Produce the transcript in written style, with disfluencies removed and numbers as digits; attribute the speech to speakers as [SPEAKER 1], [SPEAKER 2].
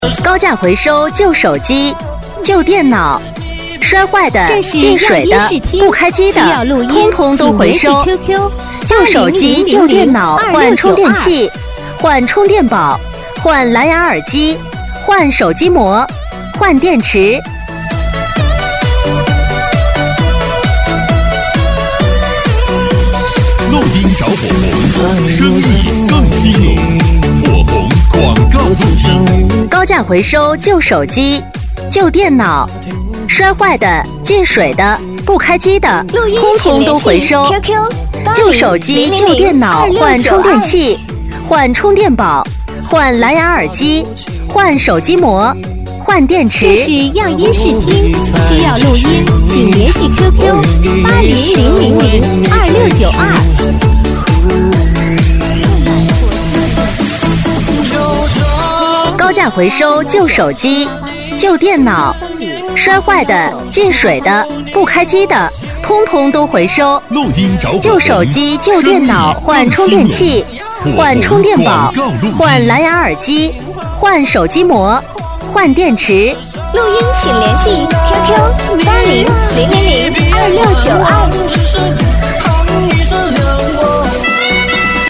[SPEAKER 1] 高价回收旧手机、旧电脑，摔坏的、进水的、不开机的，通通都回收。旧手机、旧电脑换充电器，换充电宝，换蓝牙耳机，换手机膜，换电池。
[SPEAKER 2] 录音找火红，生意更兴隆。火红广告录音。
[SPEAKER 1] 高价回收旧手机、旧电脑，摔坏的、进水的、不开机的，通通都回收。旧手机、旧电脑换充电器，换充电宝，换蓝牙耳机，换手机膜，换电池。
[SPEAKER 3] 这是样音视听，需要录音，请联系 QQ 8000002692。
[SPEAKER 1] 高价回收旧手机、旧电脑，摔坏的、进水的、不开机的，通通都回收。
[SPEAKER 2] 录音找火红。
[SPEAKER 1] 旧手机、旧电脑换充电器，换充电宝，换蓝牙耳机，换手机膜，换电池。
[SPEAKER 3] 录音请联系 QQ8000002692。